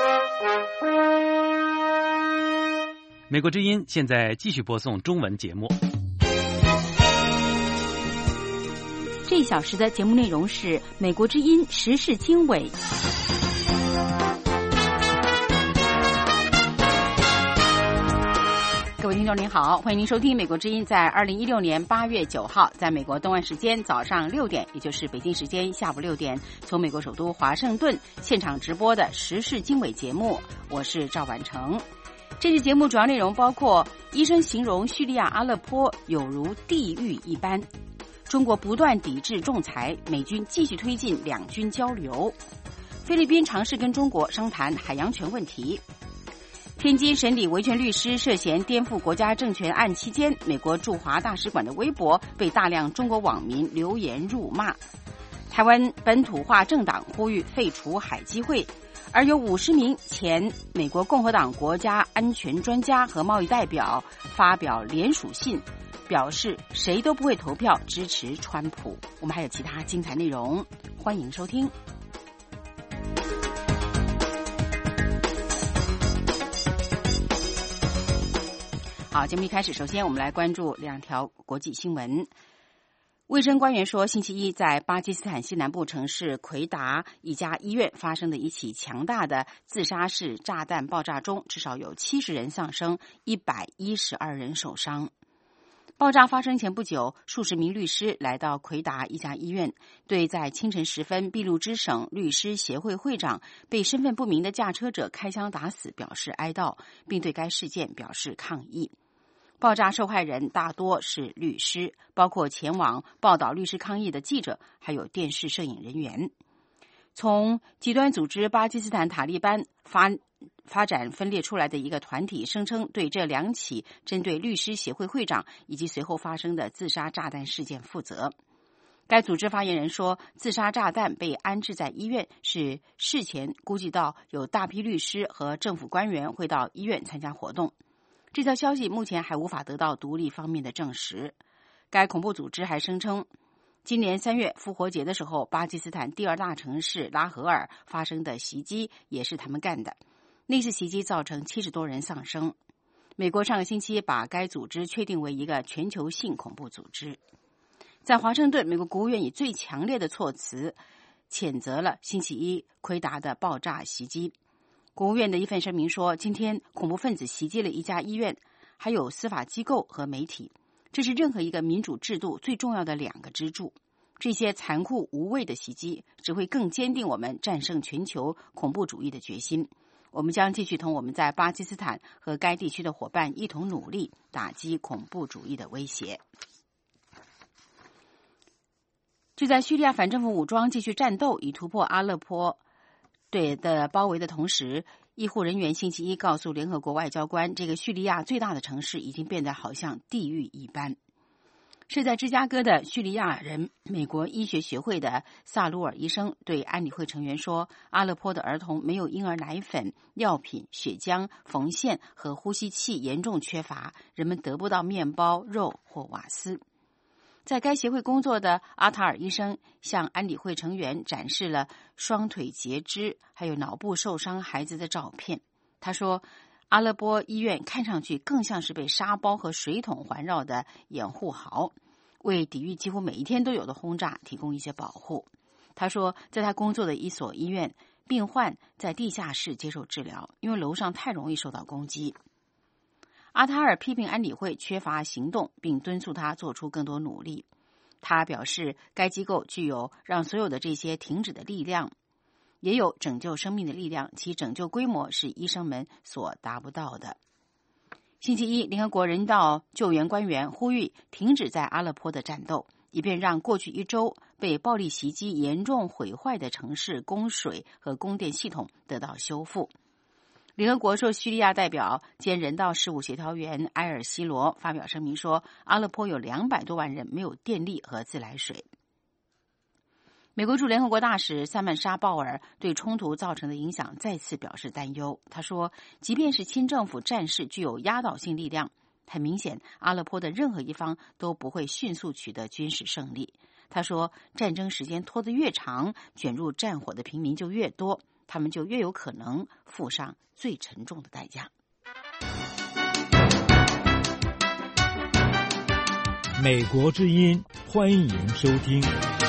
美国之音现在继续播送中文节目。 这一小时的节目内容是美国之音时事经纬。各位听众您好，欢迎您收听美国之音在2016年8月9号在美国东岸时间早上6点，也就是北京时间下午6点，从美国首都华盛顿现场直播的时事经纬节目，我是赵婉成。这期节目主要内容包括：医生形容叙利亚阿勒颇有如地狱一般；中国不断抵制仲裁，美军继续推进两军交流；菲律宾尝试跟中国商谈海洋权问题；天津审理维权律师涉嫌颠覆国家政权案期间，美国驻华大使馆的微博被大量中国网民留言辱骂；台湾本土化政党呼吁废除海基会。而有50名前美国共和党国家安全专家和贸易代表发表联署信，表示谁都不会投票支持川普。我们还有其他精彩内容，欢迎收听。好，节目一开始，首先我们来关注两条国际新闻。卫生官员说，星期一在巴基斯坦西南部城市奎达一家医院发生的一起强大的自杀式炸弹爆炸中，至少有70人丧生，112人受伤。爆炸发生前不久，数十名律师来到奎达一家医院，对在清晨时分俾路支省律师协会会长被身份不明的驾车者开枪打死表示哀悼，并对该事件表示抗议。爆炸受害人大多是律师，包括前往报道律师抗议的记者，还有电视摄影人员。从极端组织巴基斯坦塔利班发展分裂出来的一个团体声称对这两起针对律师协会会长以及随后发生的自杀炸弹事件负责。该组织发言人说，自杀炸弹被安置在医院是事前估计到有大批律师和政府官员会到医院参加活动。这条消息目前还无法得到独立方面的证实。该恐怖组织还声称，今年3月复活节的时候，巴基斯坦第2大城市拉合尔发生的袭击也是他们干的。那次袭击造成70多人丧生。美国上个星期把该组织确定为一个全球性恐怖组织。在华盛顿，美国国务院以最强烈的措辞谴责了星期一奎达的爆炸袭击。国务院的一份声明说，今天恐怖分子袭击了一家医院，还有司法机构和媒体，这是任何一个民主制度最重要的2个支柱。这些残酷无畏的袭击只会更坚定我们战胜全球恐怖主义的决心。我们将继续同我们在巴基斯坦和该地区的伙伴一同努力，打击恐怖主义的威胁。就在叙利亚反政府武装继续战斗以突破阿勒颇的包围的同时，医护人员星期一告诉联合国外交官，这个叙利亚最大的城市已经变得好像地狱一般。是在芝加哥的叙利亚人美国医学学会的萨鲁尔医生对安理会成员说，阿勒颇的儿童没有婴儿奶粉、药品、血浆、缝线和呼吸器严重缺乏，人们得不到面包、肉或瓦斯。在该协会工作的阿塔尔医生向安理会成员展示了双腿截肢还有脑部受伤孩子的照片。他说，阿勒颇医院看上去更像是被沙包和水桶环绕的掩护壕，为抵御几乎每一天都有的轰炸提供一些保护。他说，在他工作的一所医院，病患在地下室接受治疗，因为楼上太容易受到攻击。阿塔尔批评安理会缺乏行动，并敦促他做出更多努力。他表示，该机构具有让所有的这些停止的力量，也有拯救生命的力量，其拯救规模是医生们所达不到的。星期一，联合国人道救援官员呼吁停止在阿勒颇的战斗，以便让过去1周被暴力袭击严重毁坏的城市供水和供电系统得到修复。联合国驻叙利亚代表兼人道事务协调员埃尔西罗发表声明说，阿勒颇有200多万人没有电力和自来水。美国驻联合国大使萨曼莎·鲍尔对冲突造成的影响再次表示担忧。他说，即便是亲政府战士具有压倒性力量，很明显阿勒颇的任何一方都不会迅速取得军事胜利。他说，战争时间拖得越长，卷入战火的平民就越多。 他们就越有可能付上最沉重的代价。 美国之音，欢迎收听。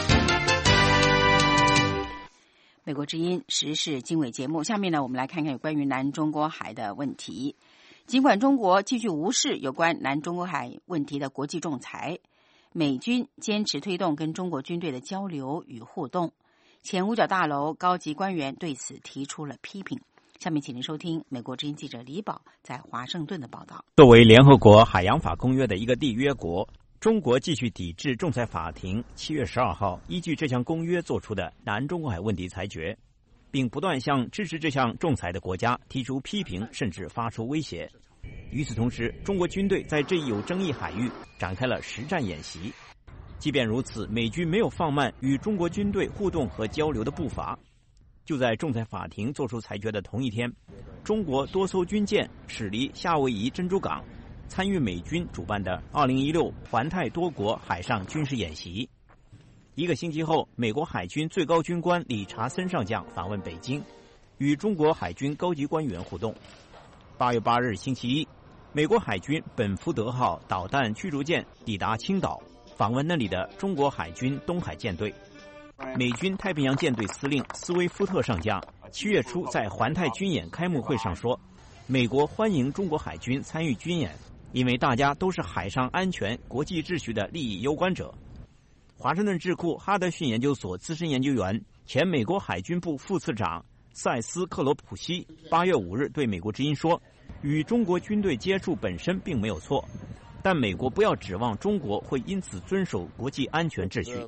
美国之音时事经纬节目，下面呢，我们来看看有关于南中国海的问题。尽管中国继续无视有关南中国海问题的国际仲裁，美军坚持推动跟中国军队的交流与互动。前五角大楼高级官员对此提出了批评。下面请您收听美国之音记者李宝在华盛顿的报道。 作为联合国海洋法公约的一个缔约国，中国继续抵制仲裁法庭7月12号依据这项公约做出的南中国海问题裁决，并不断向支持这项仲裁的国家提出批评，甚至发出威胁。与此同时，中国军队在这一有争议海域展开了实战演习。即便如此，美军没有放慢与中国军队互动和交流的步伐。就在仲裁法庭作出裁决的同一天，中国多艘军舰驶离夏威夷珍珠港，参与美军主办的2016环太多国海上军事演习。一个星期后，美国海军最高军官理查森上将访问北京，与中国海军高级官员互动。8月8日星期一，美国海军本福德号导弹驱逐舰抵达青岛，访问那里的中国海军东海舰队。美军太平洋舰队司令斯威夫特上将7月初在环太军演开幕会上说，美国欢迎中国海军参与军演，因为大家都是海上安全、国际秩序的利益攸关者。华盛顿智库哈德逊研究所资深研究员、前美国海军部副次长塞斯克罗普西8月5日对美国之音说，与中国军队接触本身并没有错，但美国不要指望中国会因此遵守国际安全秩序。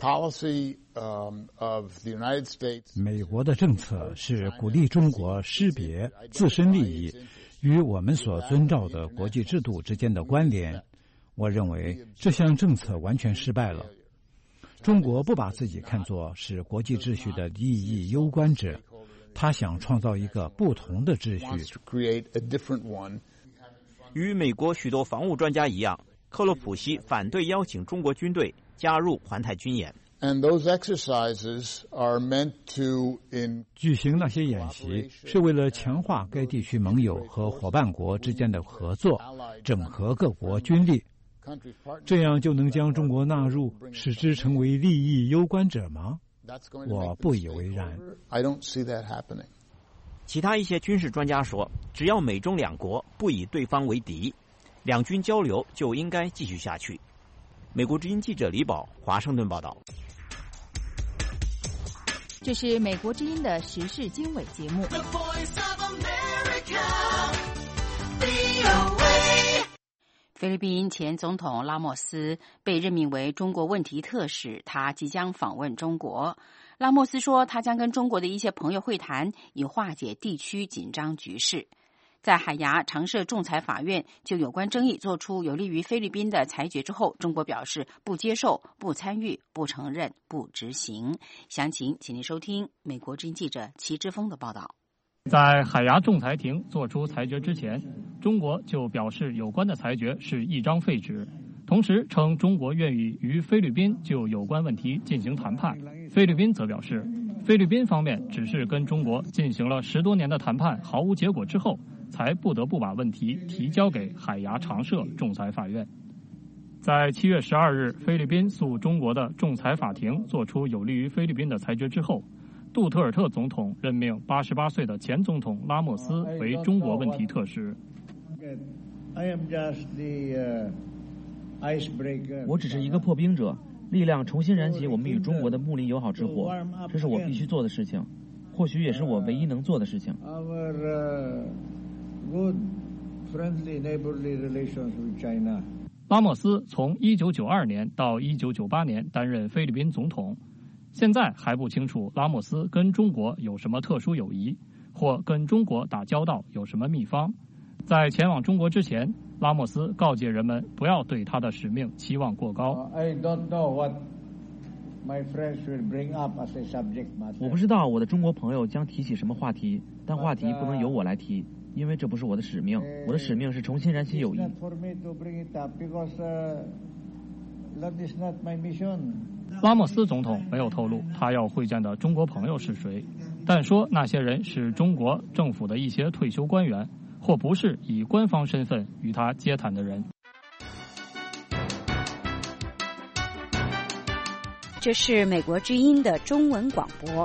美国的政策是鼓励中国识别自身利益与我们所遵照的国际制度之间的关联。我认为这项政策完全失败了。中国不把自己看作是国际秩序的利益攸关者，他想创造一个不同的秩序。 与美国许多防务专家一样，克洛普西反对邀请中国军队加入环太军演。 举行那些演习是为了强化该地区盟友和伙伴国之间的合作，整合各国军力，这样就能将中国纳入，使之成为利益攸关者吗？我不以为然。 其他一些军事专家说，只要美中两国不以对方为敌，两军交流就应该继续下去。美国之音记者李宝，华盛顿报道。 这是美国之音的时事经纬节目。 菲律宾前总统拉莫斯被任命为中国问题特使，他即将访问中国。拉莫斯说，他将跟中国的一些朋友会谈，以化解地区紧张局势。在海牙常设仲裁法院就有关争议做出有利于菲律宾的裁决之后，中国表示不接受、不参与、不承认、不执行。详情请您收听美国之音记者齐之锋的报道。 在海牙仲裁庭作出裁决之前，中国就表示有关的裁决是一张废纸，同时称中国愿意与菲律宾就有关问题进行谈判。菲律宾则表示，菲律宾方面只是跟中国进行了10多年的谈判毫无结果之后，才不得不把问题提交给海牙常设仲裁法院。在7月12日，菲律宾诉中国的仲裁法庭作出有利于菲律宾的裁决之后，杜特尔特总统任命88岁的前总统拉莫斯为中国问题特使。 我只是一个破冰者，力量重新燃起我们与中国的睦邻友好之火，这是我必须做的事情，或许也是我唯一能做的事情。 拉莫斯从1992年到1998年担任菲律宾总统，现在还不清楚拉莫斯跟中国有什么特殊友谊，或跟中国打交道有什么秘方。在前往中国之前，拉莫斯告诫人们不要对他的使命期望过高。 我不知道我的中国朋友将提起什么话题，但话题不能由我来提，因为这不是我的使命。我的使命是重新燃起友谊。 拉莫斯总统没有透露他要会见的中国朋友是谁。 但说那些人是中国政府的一些退休官员，或不是以官方身份与他接谈的人。 这是美国之音的中文广播。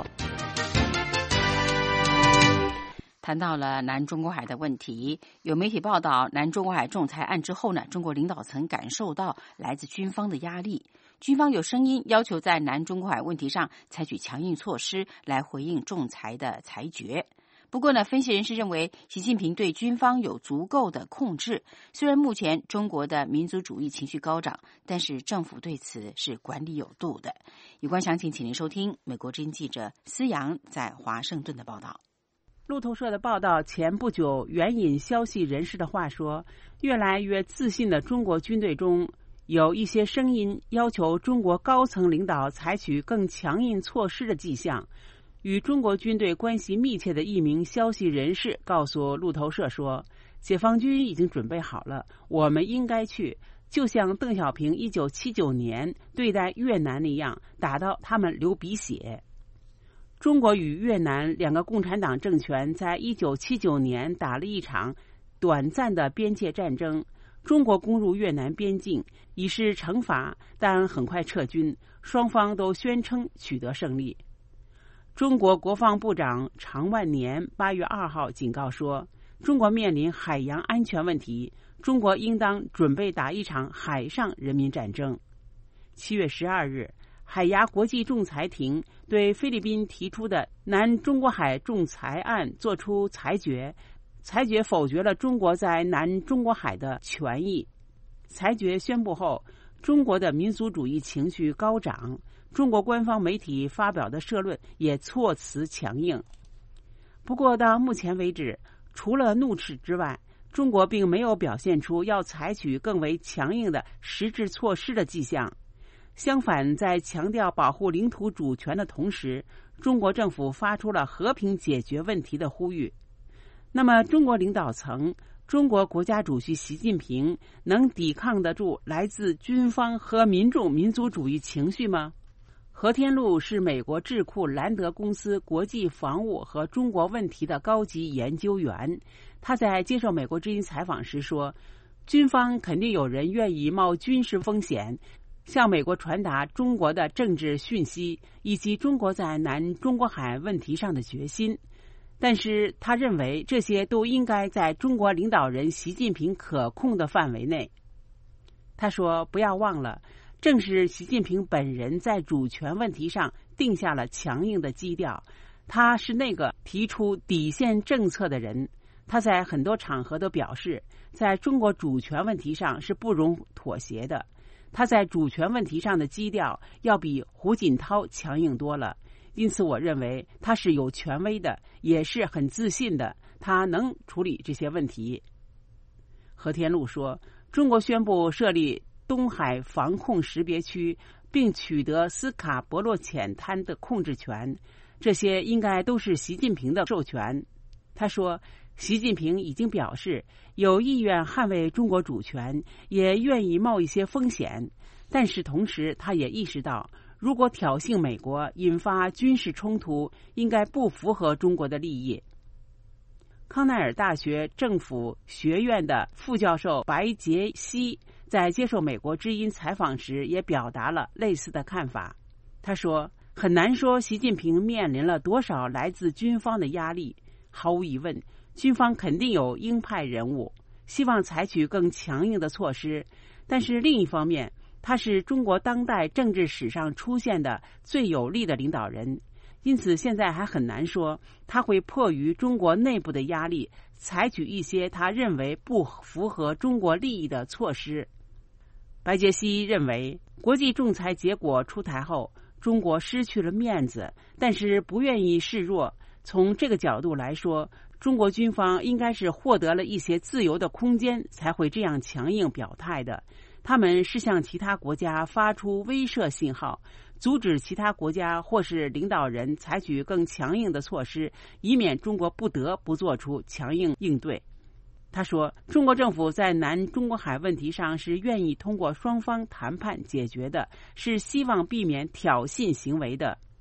谈到了南中国海的问题，有媒体报道，南中国海仲裁案之后呢，中国领导层感受到来自军方的压力，军方有声音要求在南中国海问题上采取强硬措施来回应仲裁的裁决。不过呢，分析人士认为，习近平对军方有足够的控制。虽然目前中国的民族主义情绪高涨，但是政府对此是管理有度的。有关详情，请您收听美国之音记者思阳在华盛顿的报道。 路透社的报道前不久援引消息人士的话说，越来越自信的中国军队中有一些声音要求中国高层领导采取更强硬措施的迹象。与中国军队关系密切的一名消息人士告诉路透社说，解放军已经准备好了，我们应该去，就像邓小平1979年对待越南那样，打到他们流鼻血。中国与越南两个共产党政权在1979年打了一场短暂的边界战争，中国攻入越南边境以示惩罚，但很快撤军，双方都宣称取得胜利。中国国防部长常万年8月2号警告说，中国面临海洋安全问题，中国应当准备打一场海上人民战争。7月12日，海牙国际仲裁庭对菲律宾提出的南中国海仲裁案作出裁决，裁决否决了中国在南中国海的权益。裁决宣布后，中国的民族主义情绪高涨，中国官方媒体发表的社论也措辞强硬。不过到目前为止，除了怒斥之外，中国并没有表现出要采取更为强硬的实质措施的迹象。相反，在强调保护领土主权的同时，中国政府发出了和平解决问题的呼吁。那么，中国领导层、中国国家主席习近平能抵抗得住来自军方和民众民族主义情绪吗？何天禄是美国智库兰德公司国际防务和中国问题的高级研究员。他在接受美国之音采访时说，军方肯定有人愿意冒军事风险向美国传达中国的政治讯息以及中国在南中国海问题上的决心，但是他认为这些都应该在中国领导人习近平可控的范围内。他说，不要忘了，正是习近平本人在主权问题上定下了强硬的基调，他是那个提出底线政策的人。他在很多场合都表示，在中国主权问题上是不容妥协的。他在主权问题上的基调要比胡锦涛强硬多了，因此我认为他是有权威的，也是很自信的，他能处理这些问题。何天禄说，中国宣布设立东海防控识别区，并取得斯卡伯洛浅滩的控制权，这些应该都是习近平的授权。他说，习近平已经表示有意愿捍卫中国主权，也愿意冒一些风险，但是同时他也意识到，如果挑衅美国，引发军事冲突，应该不符合中国的利益。康奈尔大学政府学院的副教授白杰西在接受美国之音采访时也表达了类似的看法。他说，很难说习近平面临了多少来自军方的压力，毫无疑问，军方肯定有鹰派人物，希望采取更强硬的措施，但是另一方面，他是中国当代政治史上出现的最有力的领导人，因此现在还很难说他会迫于中国内部的压力，采取一些他认为不符合中国利益的措施。白杰西认为，国际仲裁结果出台后，中国失去了面子，但是不愿意示弱。从这个角度来说，中国军方应该是获得了一些自由的空间，才会这样强硬表态的。他们是向其他国家发出威慑信号，阻止其他国家或是领导人采取更强硬的措施，以免中国不得不做出强硬应对。他说，中国政府在南中国海问题上是愿意通过双方谈判解决的，是希望避免挑衅行为的。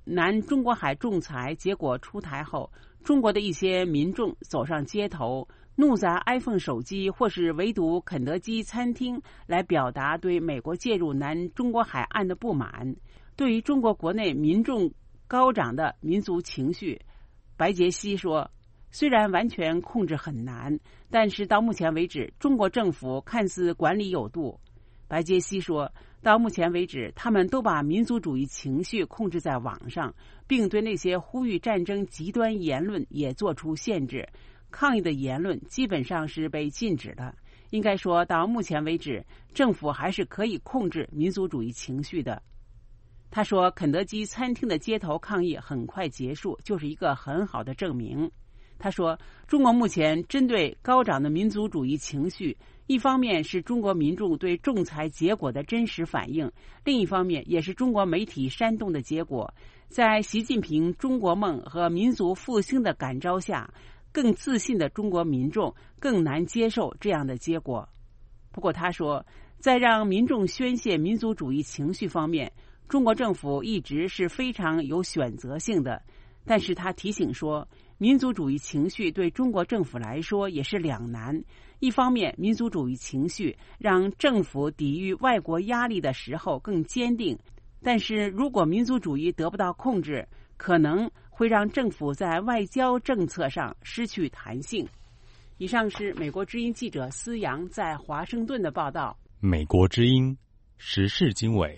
南中国海仲裁结果出台后，中国的一些民众走上街头，怒砸 iPhone 手机或是围堵肯德基餐厅，来表达对美国介入南中国海岸的不满。对于中国国内民众高涨的民族情绪，白杰西说，虽然完全控制很难，但是到目前为止，中国政府看似管理有度。白杰西说，到目前为止，他们都把民族主义情绪控制在网上，并对那些呼吁战争极端言论也做出限制，抗议的言论基本上是被禁止的。应该说，到目前为止，政府还是可以控制民族主义情绪的。他说，肯德基餐厅的街头抗议很快结束，就是一个很好的证明。他说，中国目前针对高涨的民族主义情绪，一方面是中国民众对仲裁结果的真实反应，另一方面也是中国媒体煽动的结果。在习近平中国梦和民族复兴的感召下，更自信的中国民众更难接受这样的结果。不过他说，在让民众宣泄民族主义情绪方面，中国政府一直是非常有选择性的。但是他提醒说，民族主义情绪对中国政府来说也是两难。一方面，民族主义情绪让政府抵御外国压力的时候更坚定，但是如果民族主义得不到控制，可能会让政府在外交政策上失去弹性。以上是美国之音记者思阳在华盛顿的报道。 美国之音时事经纬。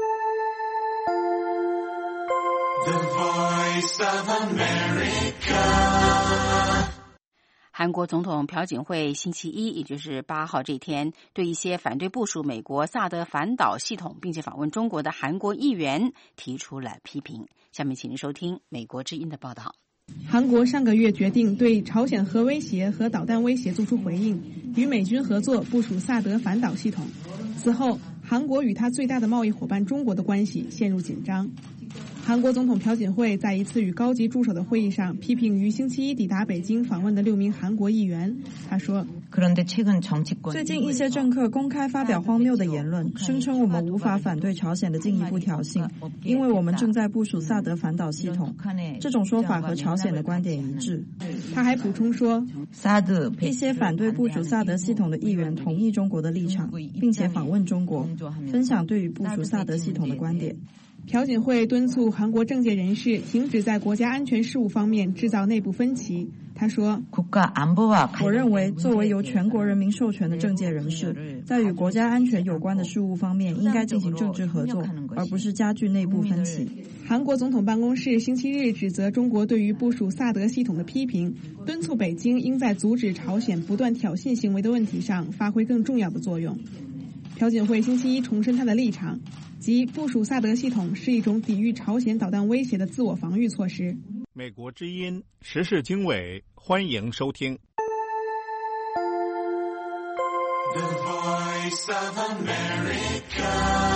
The Voice of America。 韩国总统朴槿惠星期一，也就是8号这天，对一些反对部署美国萨德反导系统并且访问中国的韩国议员提出了批评。下面请您收听美国之音的报道。 韩国上个月决定对朝鲜核威胁和导弹威胁作出回应，与美军合作部署萨德反导系统。此后，韩国与他最大的贸易伙伴中国的关系陷入紧张。韩国总统朴槿惠在一次与高级助手的会议上批评于星期一抵达北京访问的6名韩国议员。他说， 最近一些政客公开发表荒谬的言论，声称我们无法反对朝鲜的进一步挑衅，因为我们正在部署萨德反导系统。这种说法和朝鲜的观点一致。 他还补充说，一些反对部署萨德系统的议员同意中国的立场，并且访问中国，分享对于部署萨德系统的观点。朴槿惠敦促韩国政界人士停止在国家安全事务方面制造内部分歧。他说，我认为作为由全国人民授权的政界人士，在与国家安全有关的事务方面应该进行政治合作，而不是加剧内部分歧。韩国总统办公室星期日指责中国对于部署萨德系统的批评，敦促北京应在阻止朝鲜不断挑衅行为的问题上发挥更重要的作用。朴槿惠星期一重申他的立场，即部署萨德系统是一种抵御朝鲜导弹威胁的自我防御措施。 美国之音时事经纬，欢迎收听。 The Voice of America。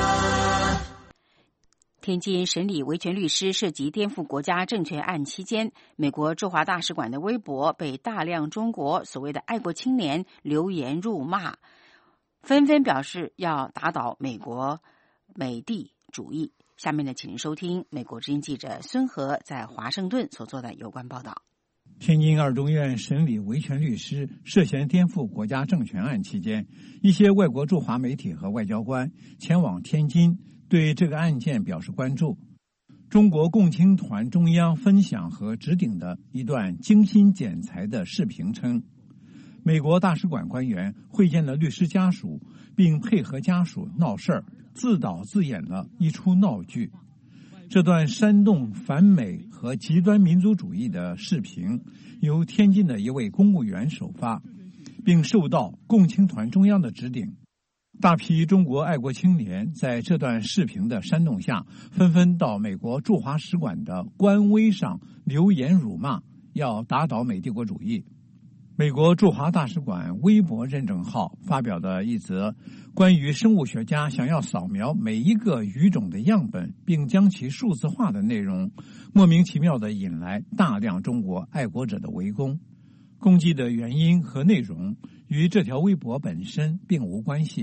天津审理维权律师涉及颠覆国家政权案期间，美国驻华大使馆的微博被大量中国所谓的爱国青年留言辱骂，纷纷表示要打倒美国美帝主义。下面呢，请您收听美国之音记者孙和在华盛顿所做的有关报道。 天津二中院审理维权律师涉嫌颠覆国家政权案期间，一些外国驻华媒体和外交官前往天津，对这个案件表示关注。中国共青团中央分享和置顶的一段精心剪裁的视频称，美国大使馆官员会见了律师家属，并配合家属闹事儿，自导自演了一出闹剧。这段煽动反美和极端民族主义的视频由天津的一位公务员首发，并受到共青团中央的指点。大批中国爱国青年在这段视频的煽动下，纷纷到美国驻华使馆的官微上留言辱骂，要打倒美帝国主义。美国驻华大使馆微博认证号发表的一则关于生物学家想要扫描每一个语种的样本并将其数字化的内容，莫名其妙地引来大量中国爱国者的围攻。攻击的原因和内容与这条微博本身并无关系，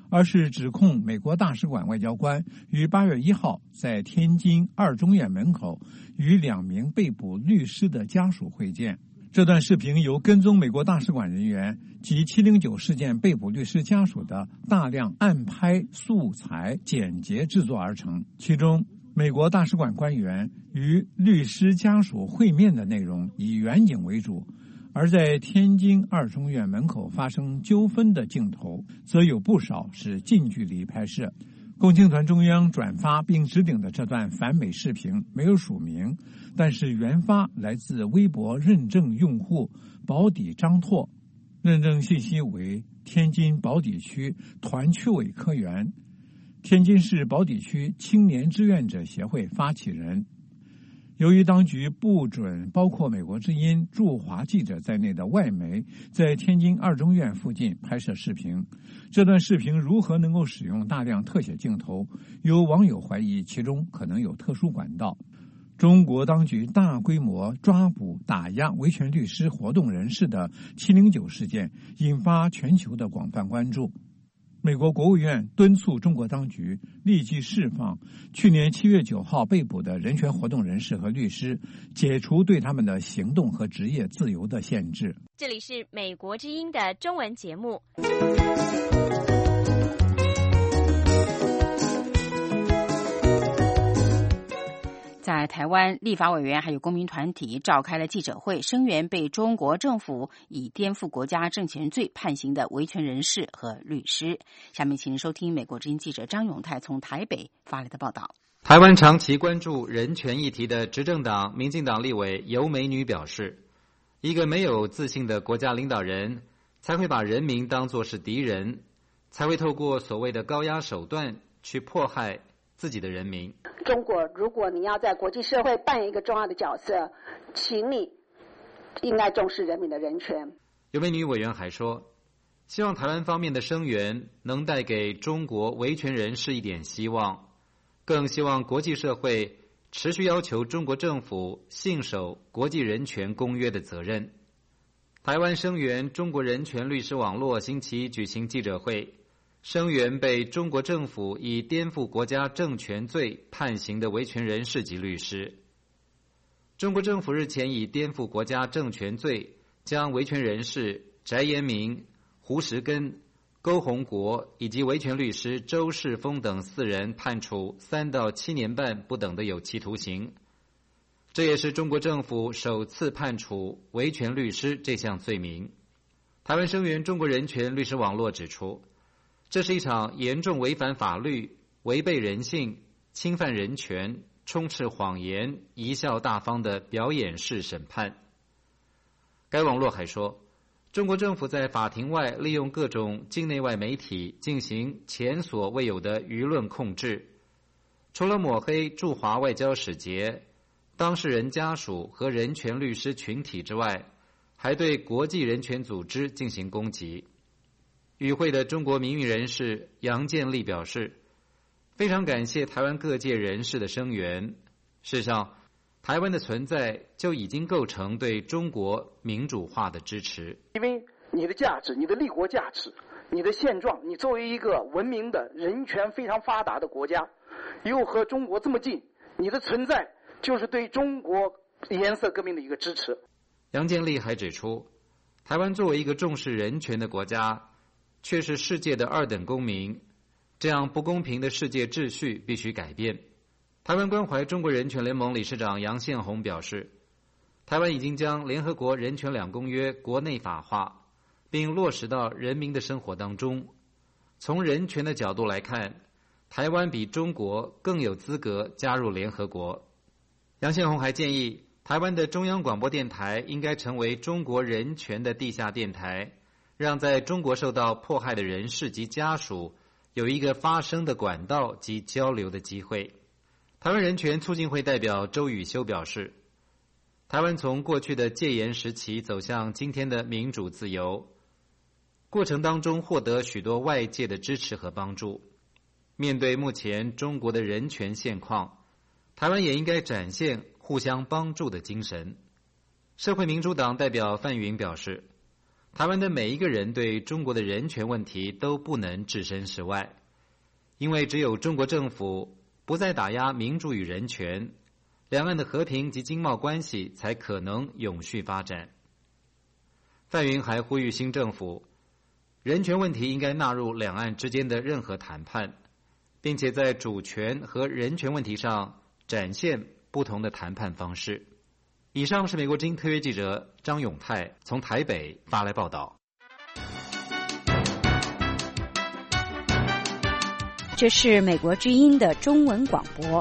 而是指控美国大使馆外交官于8月1号在天津2中院门口与2名被捕律师的家属会见。这段视频由跟踪美国大使馆人员及709事件被捕律师家属的大量暗拍素材剪辑制作而成，其中美国大使馆官员与律师家属会面的内容以远景为主，而在天津2中院门口发生纠纷的镜头则有不少是近距离拍摄。共青团中央转发并置顶的这段反美视频没有署名，但是原发来自微博认证用户保底张拓，认证信息为天津宝坻区团区委科员，天津市宝坻区青年志愿者协会发起人。由于当局不准包括美国之音驻华记者在内的外媒在天津2中院附近拍摄视频，这段视频如何能够使用大量特写镜头，有网友怀疑其中可能有特殊管道。中国当局大规模抓捕打压维权律师活动人士的709事件引发全球的广泛关注。美国国务院敦促中国当局立即释放去年7月9号被捕的人权活动人士和律师，解除对他们的行动和职业自由的限制。 这里是美国之音的中文节目。 在台湾，立法委员还有公民团体召开了记者会，声援被中国政府以颠覆国家政权罪判刑的维权人士和律师。下面请您收听美国之音记者张永泰从台北发来的报道。 台湾长期关注人权议题的执政党民进党立委尤美女表示，一个没有自信的国家领导人才会把人民当作是敌人，才会透过所谓的高压手段去迫害自己的人民。 中国，如果你要在国际社会扮演一个重要的角色，请你应该重视人民的人权。 尤美女委员还说，希望台湾方面的声援能带给中国维权人士一点希望，更希望国际社会持续要求中国政府信守国际人权公约的责任。台湾声援中国人权律师网络星期一举行记者会，声援被中国政府以颠覆国家政权罪判刑的维权人士及律师。中国政府日前以颠覆国家政权罪将维权人士翟延明、胡石根、勾洪国以及维权律师周世峰等4人判处3到7年半不等的有期徒刑。这也是中国政府首次判处维权律师这项罪名。台湾声援中国人权律师网络指出，这是一场严重违反法律、违背人性、侵犯人权、充斥谎言、贻笑大方的表演式审判。该网络还说，中国政府在法庭外利用各种境内外媒体进行前所未有的舆论控制，除了抹黑驻华外交使节、当事人家属和人权律师群体之外，还对国际人权组织进行攻击。与会的中国民运人士杨建立表示，非常感谢台湾各界人士的声援。事实上，台湾的存在就已经构成对中国民主化的支持。 因为你的价值、你的立国价值、你的现状，你作为一个文明的人权非常发达的国家，又和中国这么近，你的存在就是对中国颜色革命的一个支持。 杨建立还指出，台湾作为一个重视人权的国家，却是世界的2等公民，这样不公平的世界秩序必须改变。台湾关怀中国人权联盟理事长杨宪宏表示，台湾已经将联合国人权2公约国内法化，并落实到人民的生活当中。从人权的角度来看，台湾比中国更有资格加入联合国。杨宪宏还建议，台湾的中央广播电台应该成为中国人权的地下电台，让在中国受到迫害的人士及家属有一个发声的管道及交流的机会。台湾人权促进会代表周宇修表示，台湾从过去的戒严时期走向今天的民主自由，过程当中获得许多外界的支持和帮助。面对目前中国的人权现况，台湾也应该展现互相帮助的精神。社会民主党代表范云表示， 台湾的每一个人对中国的人权问题都不能置身事外，因为只有中国政府不再打压民主与人权，两岸的和平及经贸关系才可能永续发展。范云还呼吁新政府，人权问题应该纳入两岸之间的任何谈判，并且在主权和人权问题上展现不同的谈判方式。以上是美国之音特约记者张永泰从台北发来报道。 这是美国之音的中文广播。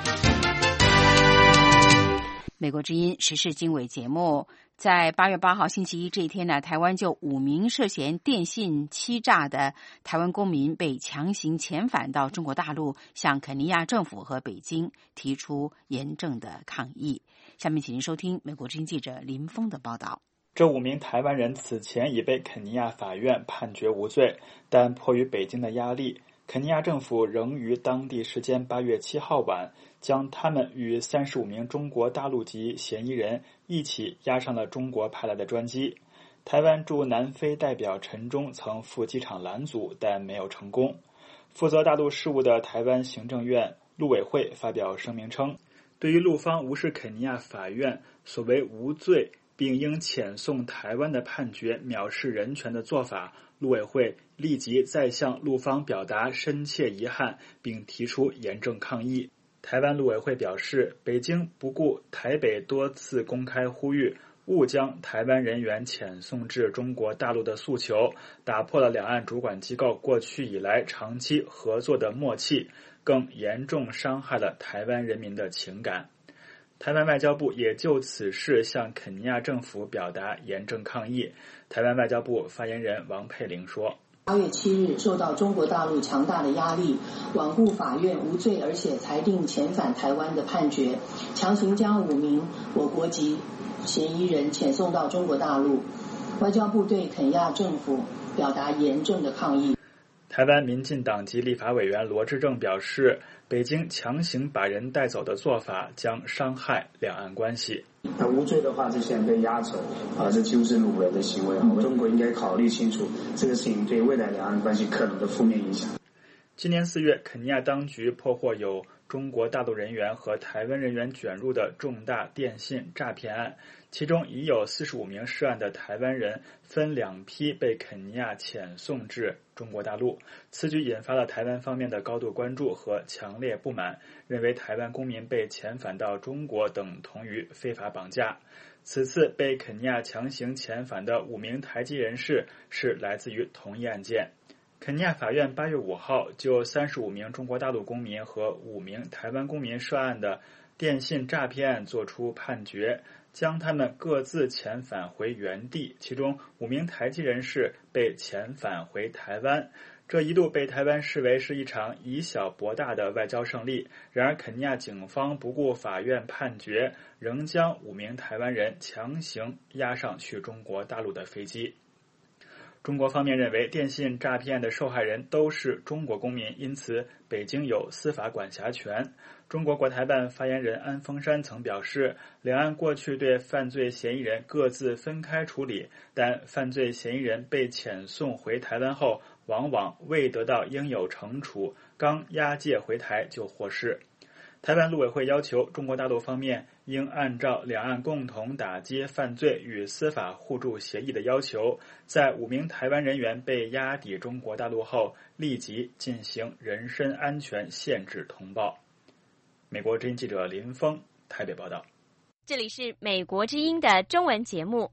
美国之音时事经纬节目，在8月8号星期一这一天呢，台湾就5名涉嫌电信欺诈的台湾公民被强行遣返到中国大陆，向肯尼亚政府和北京提出严正的抗议。下面请您收听美国之音记者林峰的报道。 这5名台湾人此前已被肯尼亚法院判决无罪，但迫于北京的压力，肯尼亚政府仍于当地时间8月7号晚将他们与35名中国大陆籍嫌疑人一起押上了中国派来的专机。台湾驻南非代表陈忠曾赴机场拦阻，但没有成功。负责大陆事务的台湾行政院陆委会发表声明称，对于陆方无视肯尼亚法院所谓无罪并应遣送台湾的判决藐视人权的做法，陆委会立即再向陆方表达深切遗憾，并提出严正抗议。台湾陆委会表示，北京不顾台北多次公开呼吁勿将台湾人员遣送至中国大陆的诉求，打破了两岸主管机构过去以来长期合作的默契，更严重伤害了台湾人民的情感。台湾外交部也就此事向肯尼亚政府表达严正抗议。台湾外交部发言人王佩玲说 ，8月7日受到中国大陆强大的压力，罔顾法院无罪而且裁定遣返台湾的判决，强行将5名我国籍嫌疑人遣送到中国大陆。外交部对肯亚政府表达严正的抗议。 台湾民进党籍立法委员罗致政表示，北京强行把人带走的做法将伤害两岸关系。 那无罪的话，这些人被押走这几乎是掳人的行为。中国应该考虑清楚这个事情对未来两岸关系可能的负面影响。 今年4月，肯尼亚当局破获有中国大陆人员和台湾人员卷入的重大电信诈骗案，其中已有45名涉案的台湾人分2批被肯尼亚遣送至中国大陆。此举引发了台湾方面的高度关注和强烈不满，认为台湾公民被遣返到中国等同于非法绑架。此次被肯尼亚强行遣返的5名台籍人士是来自于同一案件。肯尼亚法院8月5号就35名中国大陆公民和5名台湾公民涉案的电信诈骗案作出判决，将他们各自遣返回原地，其中5名台籍人士被遣返回台湾。这一度被台湾视为是一场以小博大的外交胜利，然而肯尼亚警方不顾法院判决，仍将5名台湾人强行押上去中国大陆的飞机。中国方面认为电信诈骗的受害人都是中国公民，因此北京有司法管辖权。中国国台办发言人安峰山曾表示，两岸过去对犯罪嫌疑人各自分开处理，但犯罪嫌疑人被遣送回台湾后，往往未得到应有惩处，刚押解回台就获释。台湾陆委会要求中国大陆方面应按照两岸共同打击犯罪与司法互助协议的要求，在5名台湾人员被押抵中国大陆后，立即进行人身安全限制通报。美国之音记者林峰台北报道。 这里是美国之音的中文节目。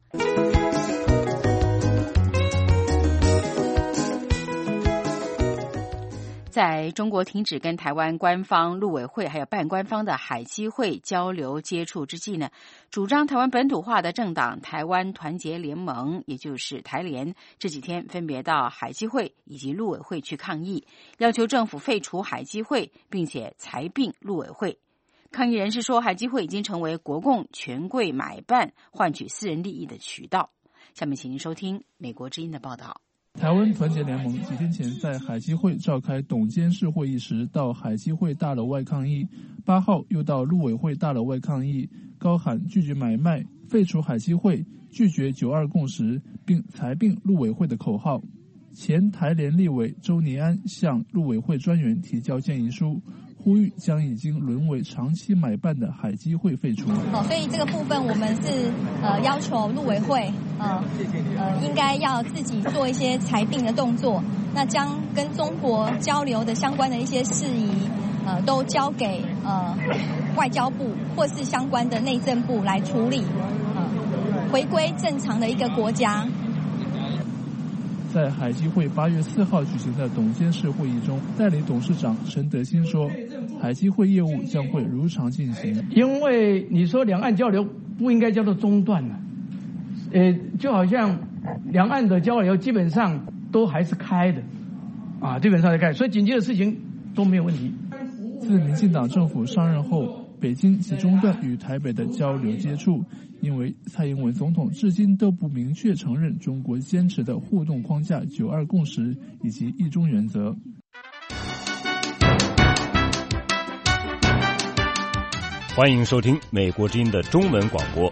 在中国停止跟台湾官方陆委会还有半官方的海基会交流接触之际呢，主张台湾本土化的政党台湾团结联盟，也就是台联，这几天分别到海基会以及陆委会去抗议，要求政府废除海基会，并且裁并陆委会。抗议人士说，海基会已经成为国共权贵买办换取私人利益的渠道。下面请您收听美国之音的报道。 台湾团结联盟几天前在海基会召开董监事会议时，到海基会大楼外抗议，8号又到陆委会大楼外抗议，高喊拒绝买卖、废除海基会、拒绝9·2共识，并裁并陆委会的口号。前台联立委周尼安向陆委会专员提交建议书，呼吁将已经沦为长期买办的海基会废除。 所以这个部分我们是要求陆委会应该要自己做一些裁并的动作，那将跟中国交流的相关的一些事宜都交给外交部或是相关的内政部来处理，回归正常的一个国家。 在海基会8月4号举行的董监事会议中，代理董事长陈德兴说，海基会业务将会如常进行。 因为你说两岸交流不应该叫做中断了，就好像两岸的交流基本上都还是开的，基本上在开，所以紧急的事情都没有问题。 自民进党政府上任后，北京即中断与台北的交流接触，因为蔡英文总统至今都不明确承认中国坚持的互动框架9·2共识以及一中原则。 欢迎收听美国之音的中文广播。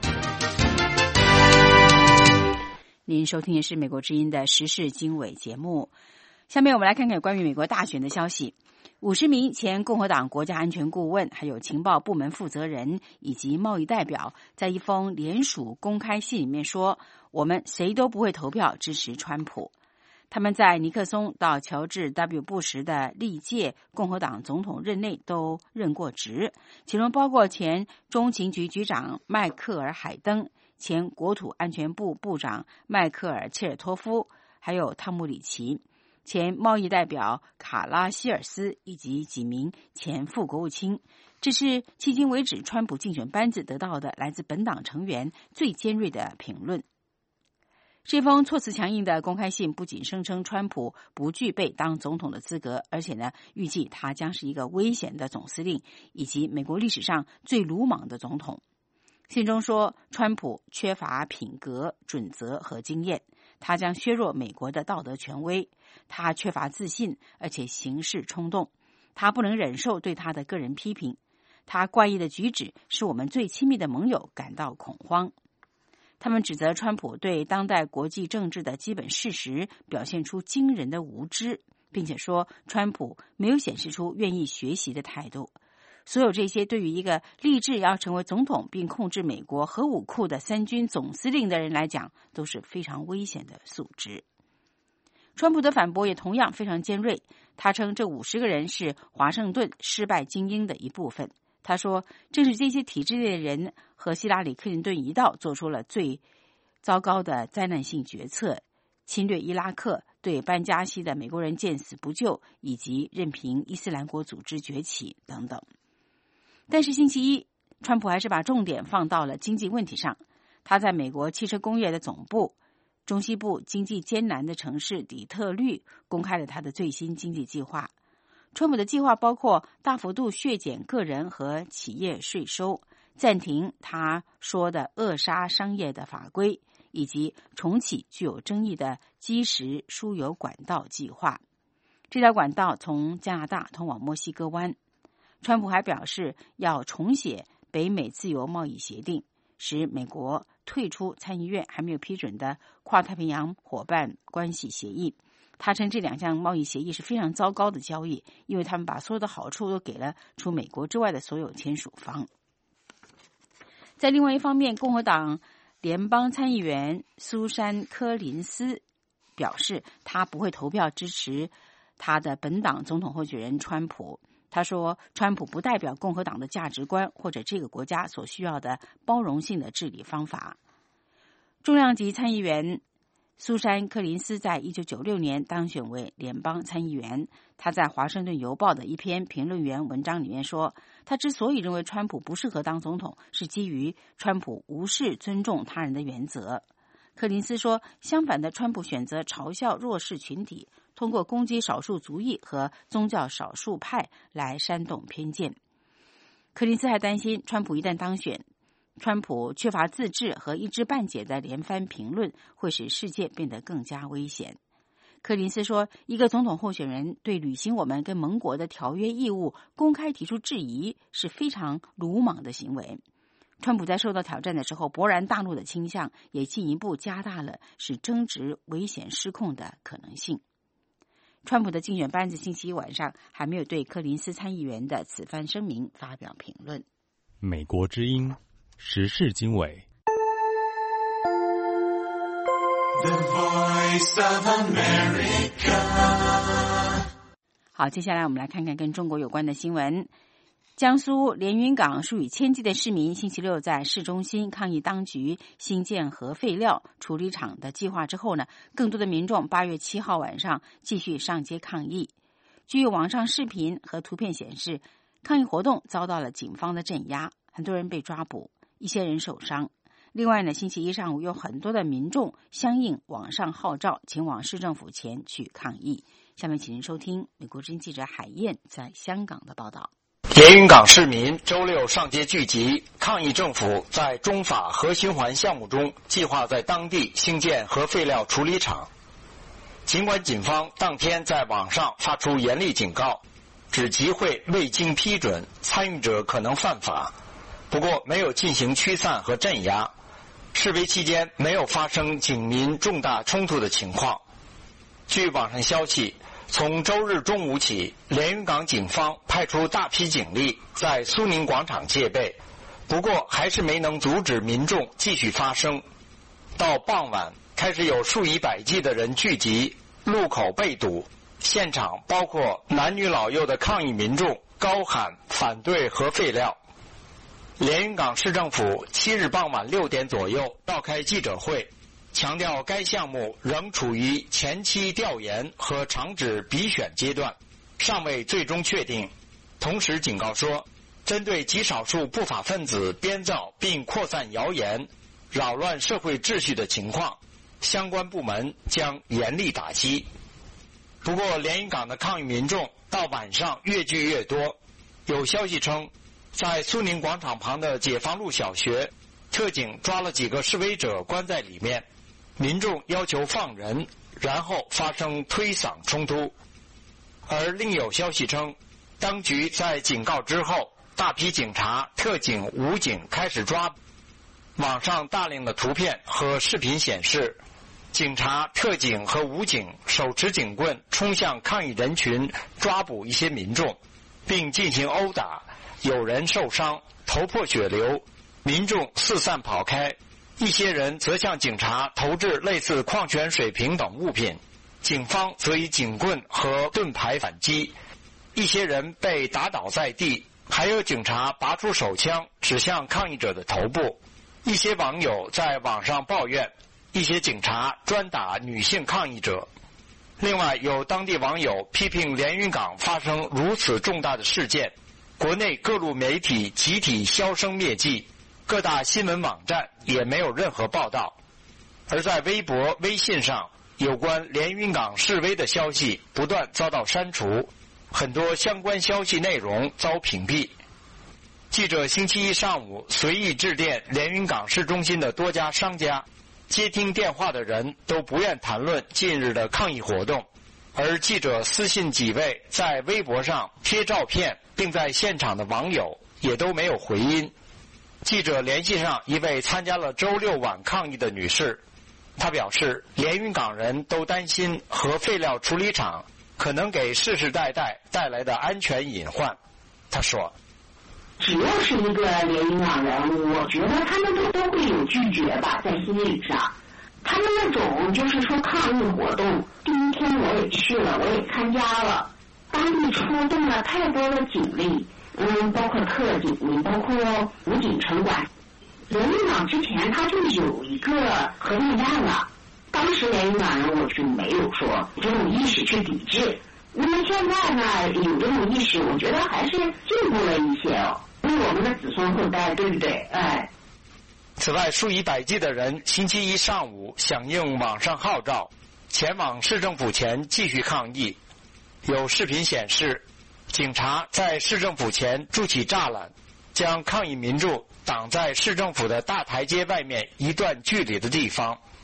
您收听的是美国之音的时事经纬节目。下面我们来看看关于美国大选的消息。50名前共和党国家安全顾问，还有情报部门负责人以及贸易代表，在一封联署公开信里面说，我们谁都不会投票支持川普。他们在尼克松到乔治 W. 布什的历届共和党总统任内都任过职，其中包括前中情局局长迈克尔·海登、前国土安全部部长迈克尔·切尔托夫，还有汤姆·里奇，前贸易代表卡拉希尔斯以及几名前副国务卿。这是迄今为止川普竞选班子得到的来自本党成员最尖锐的评论。这封措辞强硬的公开信不仅声称川普不具备当总统的资格，而且预计他将是一个危险的总司令，以及美国历史上最鲁莽的总统。信中说，川普缺乏品格、准则和经验，他将削弱美国的道德权威，他缺乏自信，而且行事冲动，他不能忍受对他的个人批评，他怪异的举止使我们最亲密的盟友感到恐慌。他们指责川普对当代国际政治的基本事实表现出惊人的无知，并且说川普没有显示出愿意学习的态度。所有这些对于一个立志要成为总统并控制美国核武库的三军总司令的人来讲，都是非常危险的素质。川普的反驳也同样非常尖锐，他称这50个人是华盛顿失败精英的一部分。他说，正是这些体制内的人和希拉里·克林顿一道做出了最糟糕的灾难性决策，侵略伊拉克，对班加西的美国人见死不救，以及任凭伊斯兰国组织崛起等等。但是星期一，川普还是把重点放到了经济问题上。他在美国汽车工业的总部中西部经济艰难的城市底特律公开了他的最新经济计划。川普的计划包括大幅度削减个人和企业税收，暂停他说的扼杀商业的法规，以及重启具有争议的基石输油管道计划。这条管道从加拿大通往墨西哥湾。川普还表示要重写北美自由贸易协定，使美国退出参议院还没有批准的跨太平洋伙伴关系协议。他称这2项贸易协议是非常糟糕的交易，因为他们把所有的好处都给了除美国之外的所有签署方。在另外一方面，共和党联邦参议员苏珊·柯林斯表示，他不会投票支持他的本党总统候选人川普。他说，川普不代表共和党的价值观或者这个国家所需要的包容性的治理方法。重量级参议员苏珊·柯林斯在1996年当选为联邦参议员。他在《华盛顿邮报》的一篇评论员文章里面说，他之所以认为川普不适合当总统，是基于川普无视尊重他人的原则。柯林斯说，相反的，川普选择嘲笑弱势群体，通过攻击少数族裔和宗教少数派来煽动偏见。柯林斯还担心，川普一旦当选，川普缺乏自治和一知半解的连番评论会使世界变得更加危险。 柯林斯说，一个总统候选人对履行我们跟盟国的条约义务公开提出质疑是非常鲁莽的行为。川普在受到挑战的时候勃然大怒的倾向，也进一步加大了使争执危险失控的可能性。川普的竞选班子星期一晚上还没有对柯林斯参议员的此番声明发表评论。 美国之音时事经纬。 The Voice of America。 好，接下来我们来看看跟中国有关的新闻。江苏连云港数以千计的市民星期六在市中心抗议当局新建核废料处理厂的计划之后呢，更多的民众8月7号晚上继续上街抗议。据网上视频和图片显示，抗议活动遭到了警方的镇压，很多人被抓捕，一些人受伤。另外呢，星期一上午有很多的民众相应网上号召前往市政府前去抗议。下面请您收听美国之音记者海燕在香港的报道。 连云港市民周六上街聚集，抗议政府在中法核循环项目中计划在当地兴建核废料处理厂。尽管警方当天在网上发出严厉警告，指集会未经批准，参与者可能犯法，不过没有进行驱散和镇压。示威期间没有发生警民重大冲突的情况。据网上消息，从周日中午起，连云港警方派出大批警力在苏宁广场戒备，不过还是没能阻止民众继续发声。到傍晚，开始有数以百计的人聚集，路口被堵，现场包括男女老幼的抗议民众高喊反对核废料。连云港市政府7日傍晚6点左右召开记者会，强调该项目仍处于前期调研和厂址比选阶段，尚未最终确定。同时警告说，针对极少数不法分子编造并扩散谣言、扰乱社会秩序的情况，相关部门将严厉打击。不过，连云港的抗议民众到晚上越聚越多，有消息称，在苏宁广场旁的解放路小学，特警抓了几个示威者关在里面，民众要求放人，然后发生推搡冲突。而另有消息称，当局在警告之后，大批警察、特警、武警开始抓捕。网上大量的图片和视频显示，警察、特警和武警手持警棍冲向抗议人群，抓捕一些民众，并进行殴打，有人受伤，头破血流，民众四散跑开。一些人则向警察投掷类似矿泉水瓶等物品，警方则以警棍和盾牌反击，一些人被打倒在地，还有警察拔出手枪指向抗议者的头部。一些网友在网上抱怨，一些警察专打女性抗议者。另外，有当地网友批评连云港发生如此重大的事件，国内各路媒体集体销声灭迹，各大新闻网站也没有任何报道。而在微博、微信上，有关连云港示威的消息不断遭到删除，很多相关消息内容遭屏蔽。记者星期一上午随意致电连云港市中心的多家商家，接听电话的人都不愿谈论近日的抗议活动，而记者私信几位在微博上贴照片并在现场的网友也都没有回音。记者联系上一位参加了周六晚抗议的女士，她表示，连云港人都担心核废料处理厂可能给世世代代带来的安全隐患。她说， 只要是一个连云港人，我觉得他们都会有拒绝吧，在心理上。他们那种就是说抗议活动，第一天我也去了，我也参加了，当地出动了太多的警力，包括特警，包括武警城管。连云港之前他就有一个核电站了，当时连云港人我就没有说这种意识去抵制。那么现在呢，有这种意识，我觉得还是进步了一些哦，为我们的子孙后代，对不对？哎。 此外，数以百计的人星期一上午响应网上号召，前往市政府前继续抗议。有视频显示，警察在市政府前筑起栅栏，将抗议民众挡在市政府的大台阶外面一段距离的地方。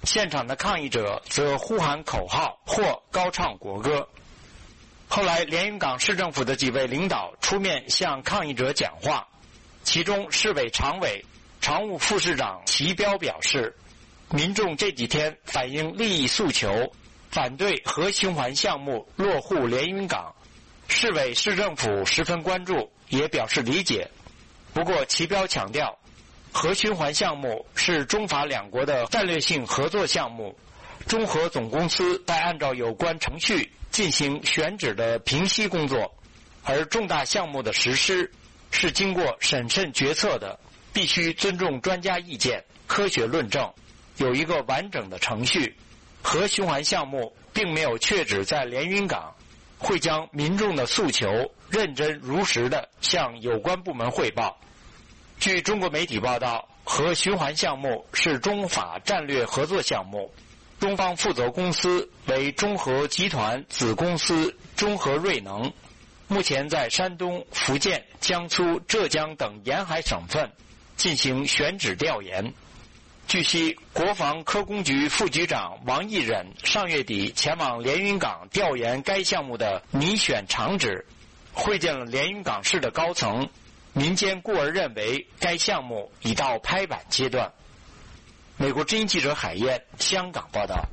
现场的抗议者则呼喊口号或高唱国歌。后来连云港市政府的几位领导出面向抗议者讲话，其中市委常委、常务副市长齐彪表示，民众这几天反映利益诉求，反对核循环项目落户连云港，市委市政府十分关注，也表示理解。不过齐彪强调，核循环项目是中法两国的战略性合作项目，中核总公司在按照有关程序进行选址的评析工作，而重大项目的实施是经过审慎决策的，必须尊重专家意见、科学论证，有一个完整的程序。核循环项目并没有确址在连云港，会将民众的诉求认真如实地向有关部门汇报。据中国媒体报道，核循环项目是中法战略合作项目，中方负责公司为中核集团子公司中核瑞能，目前在山东、福建、江苏、浙江等沿海省份进行选址调研。据悉，国防科工局副局长王毅忍上月底前往连云港调研该项目的拟选场址，会见了连云港市的高层，民间故而认为该项目已到拍板阶段。美国之音记者海燕，香港报道。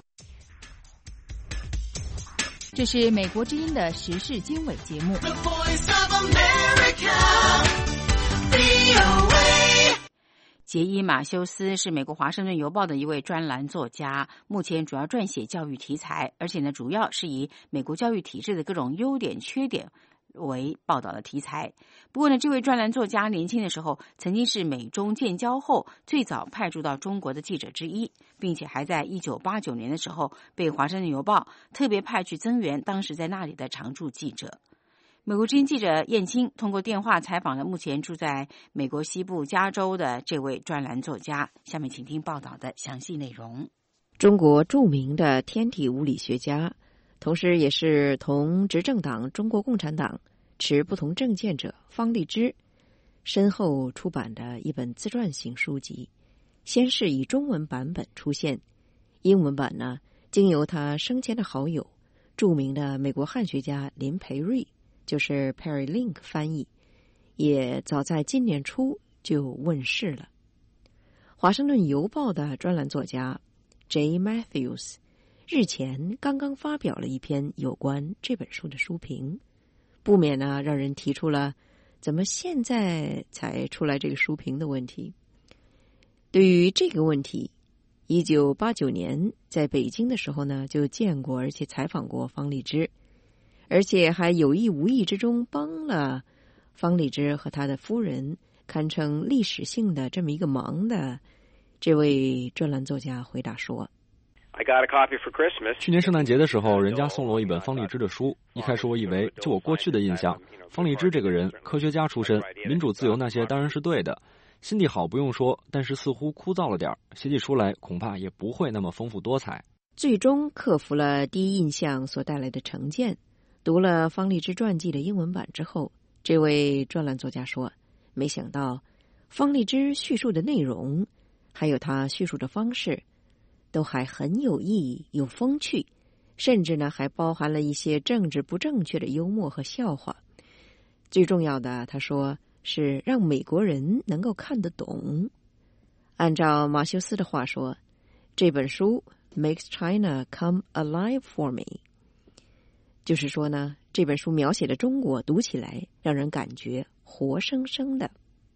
这是美国之音的时事经纬节目。杰伊·马修斯是美国华盛顿邮报的一位专栏作家，目前主要撰写教育题材，而且主要是以美国教育体制的各种优点、缺点为报道的题材。不过这位专栏作家年轻的时候曾经是美中建交后最早派驻到中国的记者之一，并且还在1989年的时候被华盛顿邮报特别派去增援当时在那里的常驻记者。美国之音记者燕青通过电话采访了目前住在美国西部加州的这位专栏作家，下面请听报道的详细内容。 中国著名的天体物理学家，同时也是同执政党中国共产党持不同政见者方励之身后出版的一本自传型书籍，先是以中文版本出现，英文版呢经由他生前的好友著名的美国汉学家林培瑞，就是 Perry Link 翻译，也早在今年初就问世了。华盛顿邮报的专栏作家 J. Matthews 日前刚刚发表了一篇有关这本书的书评，不免呢让人提出了怎么现在才出来这个书评的问题。对于这个问题，1989年在北京的时候呢就见过而且采访过方励之，而且还有意无意之中帮了方励之和他的夫人堪称历史性的这么一个忙的这位专栏作家回答说， 去年圣诞节的时候，人家送了我一本方励之的书。一开始我以为，就我过去的印象，方励之这个人，科学家出身，民主自由那些当然是对的，心地好不用说，但是似乎枯燥了点，写起出来恐怕也不会那么丰富多彩。 最终克服了第一印象所带来的成见，读了方励之传记的英文版之后，这位专栏作家说，没想到方励之叙述的内容还有他叙述的方式都还很有意义、有风趣，甚至呢还包含了一些政治不正确的幽默和笑话。最重要的，他说是让美国人能够看得懂。按照马修斯的话说，这本书 makes China come alive for me， 就是说呢，这本书描写的中国读起来让人感觉活生生的。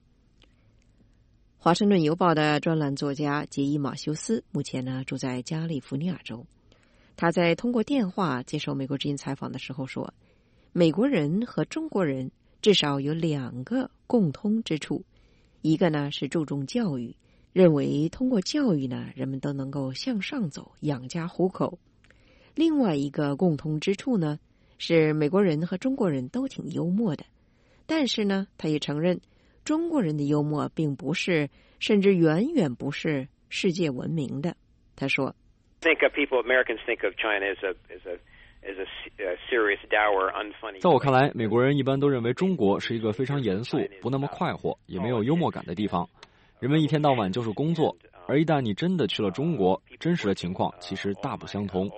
华盛顿邮报的专栏作家杰伊·马修斯目前呢住在加利福尼亚州。他在通过电话接受美国之音采访的时候说，美国人和中国人至少有两个共通之处，一个呢是注重教育，认为通过教育呢人们都能够向上走，养家糊口。另外一个共通之处呢是美国人和中国人都挺幽默的，但是呢他也承认中国人的幽默并不是，甚至远远不是世界闻名的。他说在我看来，美国人一般都认为中国是一个非常严肃、不那么快活，也没有幽默感的地方。人们一天到晚就是工作， 而一旦你真的去了中国，真实的情况其实大不相同。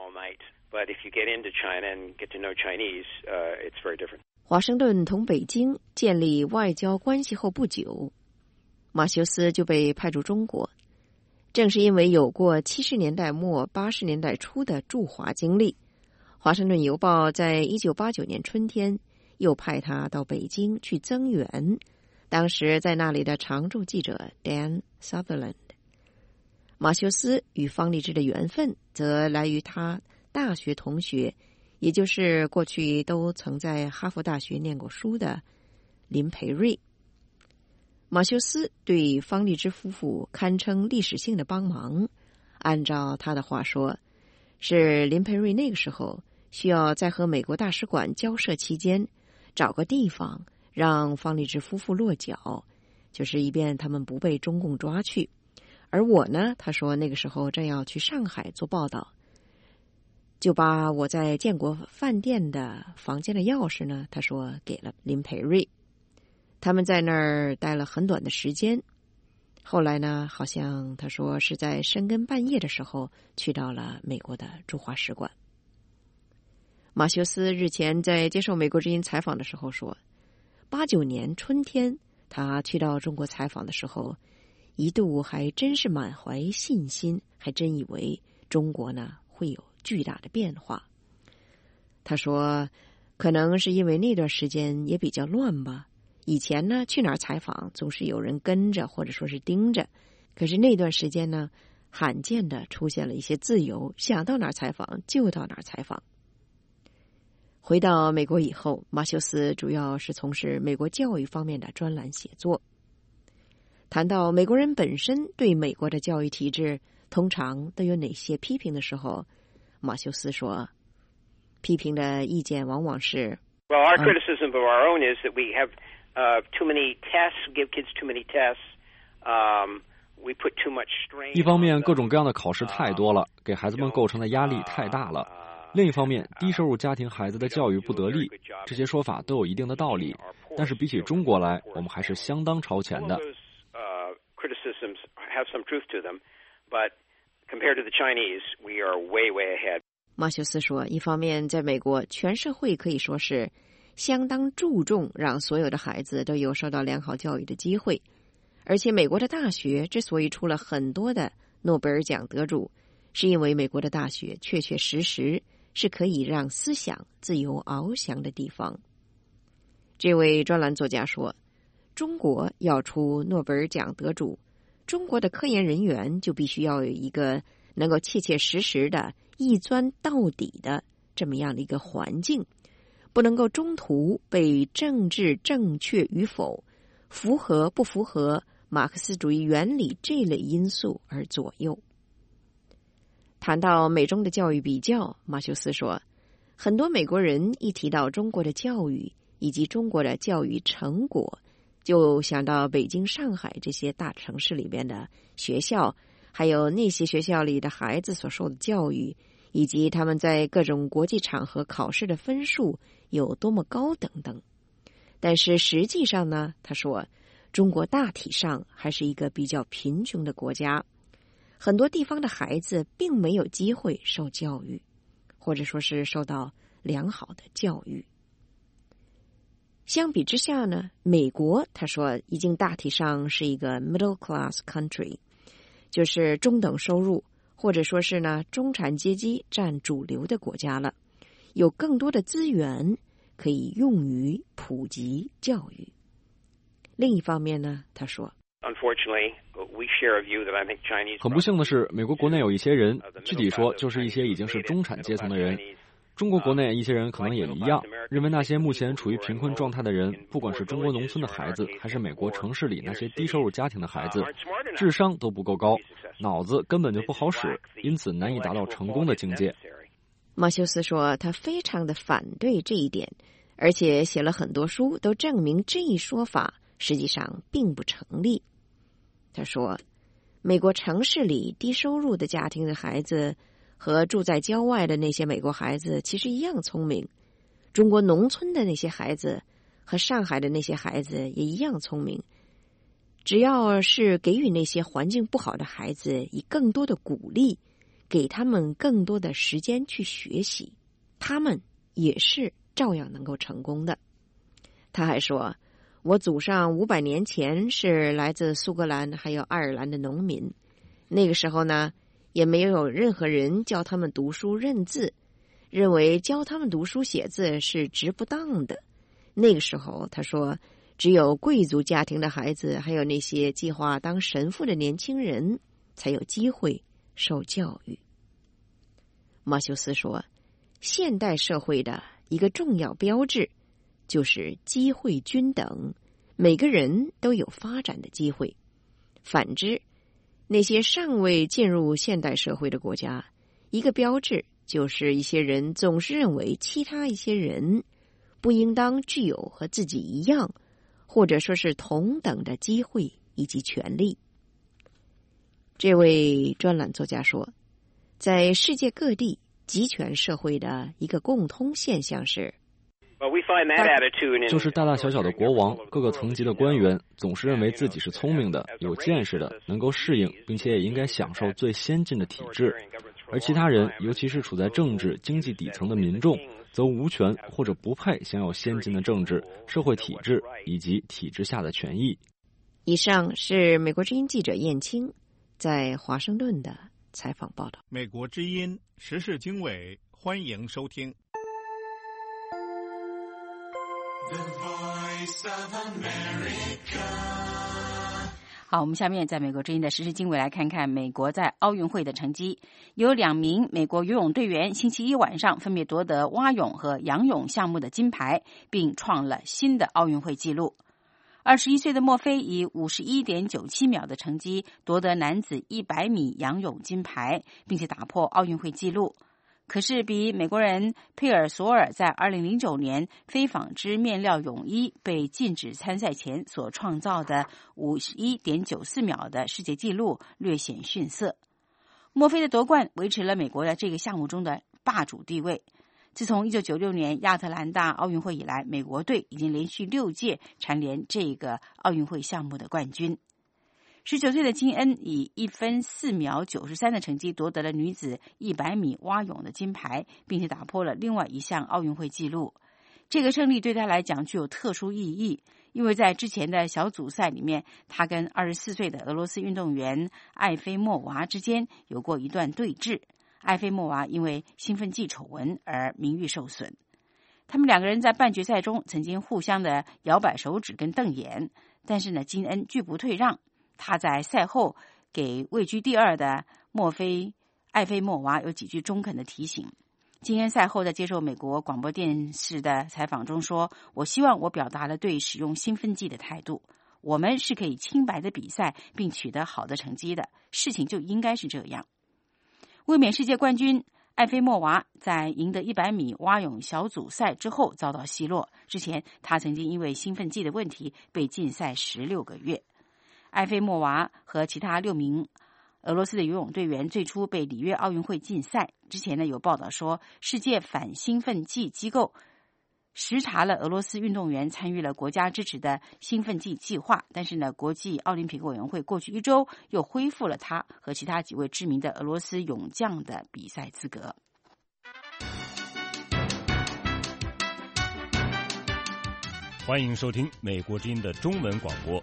华盛顿同北京建立外交关系后不久，马修斯就被派驻中国。正是因为有过70年代末80年代初的驻华经历，华盛顿邮报在1989年春天又派他到北京去增援当时在那里的常驻记者 Dan Sutherland。 马修斯与方励之的缘分则来于他大学同学，也就是过去都曾在哈佛大学念过书的林培瑞。马修斯对方励之夫妇堪称历史性的帮忙，按照他的话说，是林培瑞那个时候需要在和美国大使馆交涉期间找个地方让方励之夫妇落脚，就是以便他们不被中共抓去。而我呢，他说那个时候正要去上海做报道，就把我在建国饭店的房间的钥匙呢，他说给了林培瑞。他们在那儿待了很短的时间，后来呢，好像他说是在深更半夜的时候去到了美国的驻华使馆。马修斯日前在接受美国之音采访的时候说，89年春天他去到中国采访的时候，一度还真是满怀信心，还真以为中国呢会有巨大的变化。他说，可能是因为那段时间也比较乱吧，以前呢去哪儿采访总是有人跟着或者说是盯着，可是那段时间呢罕见的出现了一些自由，想到哪儿采访就到哪儿采访。回到美国以后，马修斯主要是从事美国教育方面的专栏写作。谈到美国人本身对美国的教育体制通常都有哪些批评的时候，马修斯说，批评的意见往往是 Well, our criticism of our own is that we have too many tests, give kids too many tests. We put too much strain. 一方面，各种各样的考试太多了，给孩子们构成的压力太大了。另一方面，低收入家庭孩子的教育不得力，这些说法都有一定的道理，但是比起中国来，我们还是相当超前的。 Criticisms have some truth to them, but compared to the Chinese, we are way, way ahead. 马修斯说，一方面在美国，全社会可以说是相当注重让所有的孩子都有受到良好教育的机会，而且美国的大学之所以出了很多的诺贝尔奖得主，是因为美国的大学确确实实是可以让思想自由翱翔的地方。这位专栏作家说，中国要出诺贝尔奖得主，中国的科研人员就必须要有一个能够切切实实的一钻到底的这么样的一个环境，不能够中途被政治正确与否、符合不符合马克思主义原理这类因素而左右。谈到美中的教育比较，马修斯说，很多美国人一提到中国的教育以及中国的教育成果，就想到北京、上海这些大城市里边的学校，还有那些学校里的孩子所受的教育，以及他们在各种国际场合考试的分数有多么高等等。但是实际上呢，他说，中国大体上还是一个比较贫穷的国家，很多地方的孩子并没有机会受教育，或者说是受到良好的教育。相比之下呢，美国他说已经大体上是一个 middle class country， 就是中等收入或者说是呢中产阶级占主流的国家了，有更多的资源可以用于普及教育。另一方面呢，他说， 很不幸的是，美国国内有一些人，具体说就是一些已经是中产阶层的人，中国国内一些人可能也一样，认为那些目前处于贫困状态的人，不管是中国农村的孩子，还是美国城市里那些低收入家庭的孩子，智商都不够高，脑子根本就不好使，因此难以达到成功的境界。 马修斯说，他非常的反对这一点，而且写了很多书都证明这一说法实际上并不成立。他说，美国城市里低收入的家庭的孩子和住在郊外的那些美国孩子其实一样聪明，中国农村的那些孩子和上海的那些孩子也一样聪明。 只要是给予那些环境不好的孩子以更多的鼓励，给他们更多的时间去学习，他们也是照样能够成功的。他还说，我祖上500年前是来自苏格兰还有爱尔兰的农民，那个时候呢，也没有任何人教他们读书认字，认为教他们读书写字是值不当的。那个时候，他说，只有贵族家庭的孩子，还有那些计划当神父的年轻人，才有机会受教育。马修斯说，现代社会的一个重要标志就是机会均等，每个人都有发展的机会。反之，那些尚未进入现代社会的国家，一个标志就是一些人总是认为其他一些人不应当具有和自己一样，或者说是同等的机会以及权利。这位专栏作家说，在世界各地集权社会的一个共通现象是， 就是大大小小的国王，各个层级的官员总是认为自己是聪明的、有见识的，能够适应，并且也应该享受最先进的体制，而其他人，尤其是处在政治、经济底层的民众，则无权或者不配享有先进的政治、社会体制以及体制下的权益。 以上是美国之音记者燕青在华盛顿的采访报道。 美国之音时事经纬，欢迎收听。 The Voice of America。 好，我们下面在美国之音的时事经纬来看看美国在奥运会的成绩。有2名美国游泳队员星期一晚上分别夺得蛙泳和仰泳项目的金牌，并创了新的奥运会纪录。21岁的墨菲以 51.97 秒的成绩夺得男子100米仰泳金牌，并且打破奥运会纪录。可是比美国人佩尔索尔在2009年非纺织面料泳衣被禁止参赛前所创造的 51.94 秒的世界纪录略显逊色。墨菲的夺冠维持了美国在这个项目中的霸主地位。自从1996年亚特兰大奥运会以来，美国队已经连续6届蝉联这个奥运会项目的冠军。19岁的金恩以1分4秒93的成绩夺得了女子100米蛙泳的金牌，并且打破了另外一项奥运会纪录。这个胜利对他来讲具有特殊意义，因为在之前的小组赛里面，他跟24岁的俄罗斯运动员艾菲莫娃之间有过一段对峙。艾菲莫娃因为兴奋剂丑闻而名誉受损。他们2个人在半决赛中曾经互相的摇摆手指跟瞪眼，但是呢，金恩拒不退让。他在赛后给位居第2的艾菲莫娃有几句中肯的提醒。金恩赛后在接受美国广播电视的采访中说，我希望我表达了对使用兴奋剂的态度，我们是可以清白的比赛并取得好的成绩的，事情就应该是这样。卫冕世界冠军艾菲莫娃在赢得100米蛙泳小组赛之后遭到奚落，之前他曾经因为兴奋剂的问题被禁赛16个月。艾菲莫娃和其他6名俄罗斯的游泳队员最初被里约奥运会禁赛。之前呢，有报道说，世界反兴奋剂机构实查了俄罗斯运动员参与了国家支持的兴奋剂计划，但是呢，国际奥林匹克委员会过去1周又恢复了他和其他几位知名的俄罗斯泳将的比赛资格。 欢迎收听美国之音的中文广播。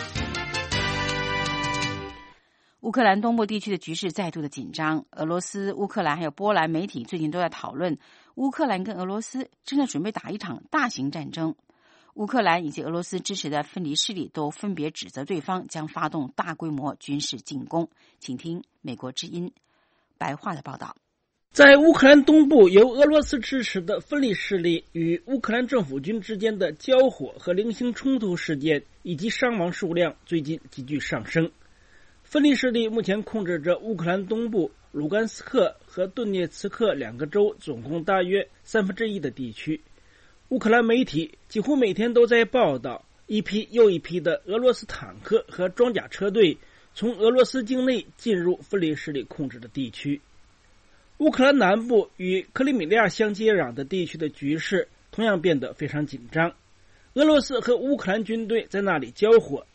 乌克兰东部地区的局势再度的紧张，俄罗斯、乌克兰还有波兰媒体最近都在讨论，乌克兰跟俄罗斯正在准备打一场大型战争。乌克兰以及俄罗斯支持的分离势力都分别指责对方将发动大规模军事进攻。请听美国之音白话的报道。 在乌克兰东部由俄罗斯支持的分离势力与乌克兰政府军之间的交火和零星冲突事件以及伤亡数量最近急剧上升。分离势力目前控制着乌克兰东部卢甘斯克和顿涅茨克2个州总共大约1/3的地区。乌克兰媒体几乎每天都在报道一批又一批的俄罗斯坦克和装甲车队从俄罗斯境内进入分离势力控制的地区。乌克兰南部与克里米利亚相接壤的地区的局势同样变得非常紧张。俄罗斯和乌克兰军队在那里交火。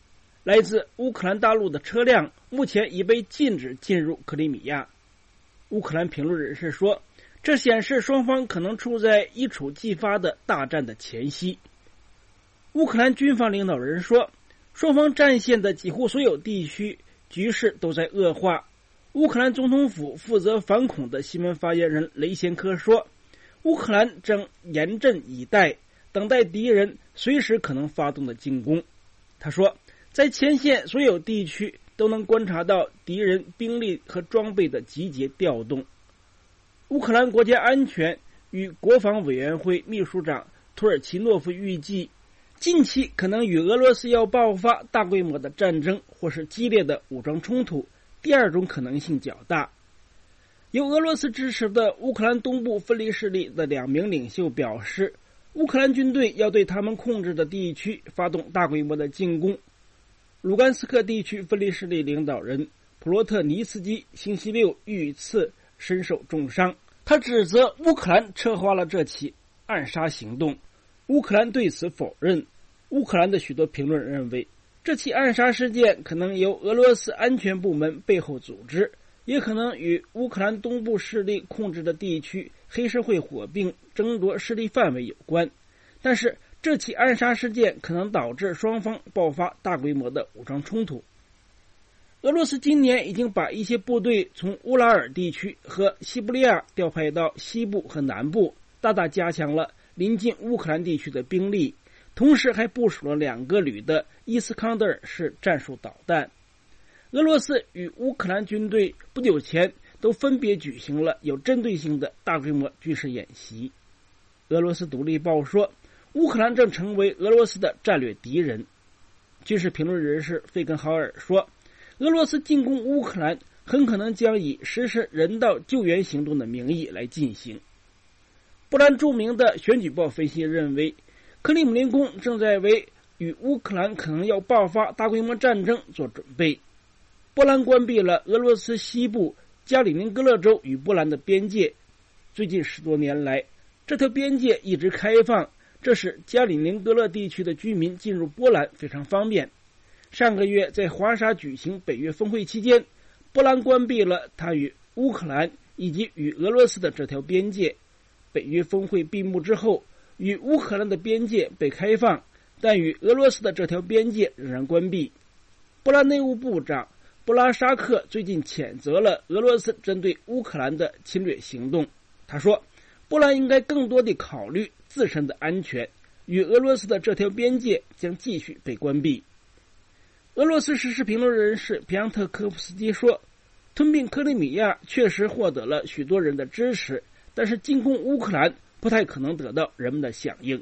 来自乌克兰大陆的车辆目前已被禁止进入克里米亚。乌克兰评论人士说，这显示双方可能处在一触即发的大战的前夕。乌克兰军方领导人说，双方战线的几乎所有地区局势都在恶化。乌克兰总统府负责反恐的新闻发言人雷贤科说，乌克兰正严阵以待，等待敌人随时可能发动的进攻。他说，在前线所有地区都能观察到敌人兵力和装备的集结调动。乌克兰国家安全与国防委员会秘书长土尔奇诺夫预计，近期可能与俄罗斯要爆发大规模的战争或是激烈的武装冲突，第二种可能性较大。由俄罗斯支持的乌克兰东部分离势力的2名领袖表示，乌克兰军队要对他们控制的地区发动大规模的进攻。卢甘斯克地区分离势力领导人普罗特尼斯基星期六遇刺，身受重伤。他指责乌克兰策划了这起暗杀行动，乌克兰对此否认。乌克兰的许多评论认为，这起暗杀事件可能由俄罗斯安全部门背后组织，也可能与乌克兰东部势力控制的地区黑社会火并争夺势力范围有关。但是这起暗杀事件可能导致双方爆发大规模的武装冲突。俄罗斯今年已经把一些部队从乌拉尔地区和西伯利亚调派到西部和南部，大大加强了临近乌克兰地区的兵力，同时还部署了2个旅的伊斯康德尔式战术导弹。俄罗斯与乌克兰军队不久前都分别举行了有针对性的大规模军事演习。俄罗斯独立报说，乌克兰正成为俄罗斯的战略敌人。军事评论人士费根豪尔说，俄罗斯进攻乌克兰很可能将以实施人道救援行动的名义来进行。波兰著名的选举报分析认为，克里姆林宫正在为与乌克兰可能要爆发大规模战争做准备。波兰关闭了俄罗斯西部加里宁格勒州与波兰的边界，最近10多年来，这条边界一直开放，这使加里宁格勒地区的居民进入波兰非常方便。上个月在华沙举行北约峰会期间，波兰关闭了它与乌克兰以及与俄罗斯的这条边界。北约峰会闭幕之后，与乌克兰的边界被开放，但与俄罗斯的这条边界仍然关闭。波兰内务部长布拉沙克最近谴责了俄罗斯针对乌克兰的侵略行动。他说，波兰应该更多地考虑自身的安全，与俄罗斯的这条边界将继续被关闭。俄罗斯时事评论人士皮昂特科夫斯基说，吞并克里米亚确实获得了许多人的支持，但是进攻乌克兰不太可能得到人们的响应。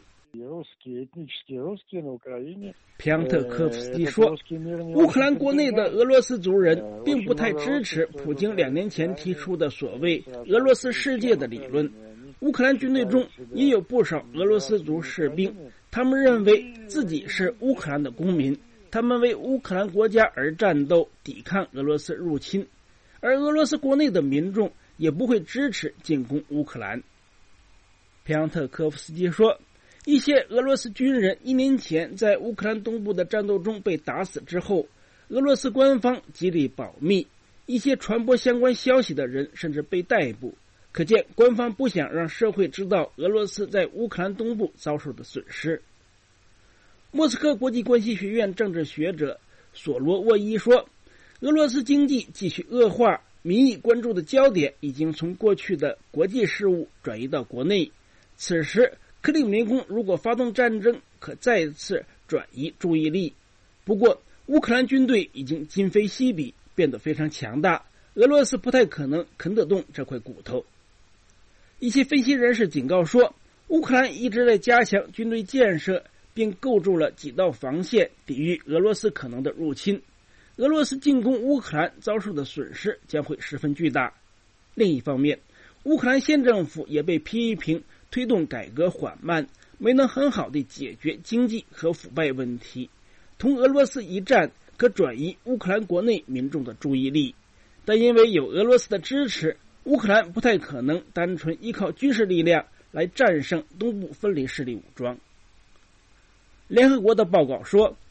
皮昂特科夫斯基说，乌克兰国内的俄罗斯族人并不太支持普京2年前提出的所谓俄罗斯世界的理论。乌克兰军队中也有不少俄罗斯族士兵，他们认为自己是乌克兰的公民，他们为乌克兰国家而战斗，抵抗俄罗斯入侵。而俄罗斯国内的民众也不会支持进攻乌克兰。皮昂特科夫斯基说，一些俄罗斯军人1年前在乌克兰东部的战斗中被打死之后，俄罗斯官方极力保密，一些传播相关消息的人甚至被逮捕，可见官方不想让社会知道俄罗斯在乌克兰东部遭受的损失。莫斯科国际关系学院政治学者索罗沃伊说，俄罗斯经济继续恶化，民意关注的焦点已经从过去的国际事务转移到国内。此时克里姆林宫如果发动战争，可再次转移注意力。不过乌克兰军队已经今非昔比，变得非常强大，俄罗斯不太可能啃得动这块骨头。一些分析人士警告说，乌克兰一直在加强军队建设，并构筑了几道防线，抵御俄罗斯可能的入侵。俄罗斯进攻乌克兰遭受的损失将会十分巨大。另一方面，乌克兰县政府也被批评推动改革缓慢，没能很好地解决经济和腐败问题。同俄罗斯一战可转移乌克兰国内民众的注意力，但因为有俄罗斯的支持，乌克兰不太可能单纯依靠军事力量来战胜东部分离势力武装。联合国的报告说，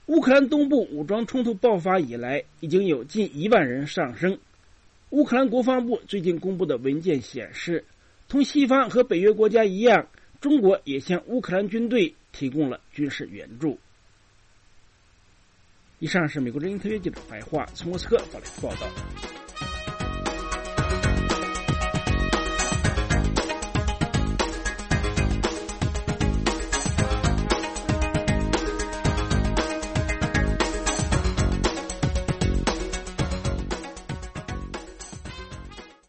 乌克兰东部武装冲突爆发以来，已经有近1万人丧生。乌克兰国防部最近公布的文件显示，同西方和北约国家一样，中国也向乌克兰军队提供了军事援助。以上是美国之音特约记者白桦从莫斯科发来的报道。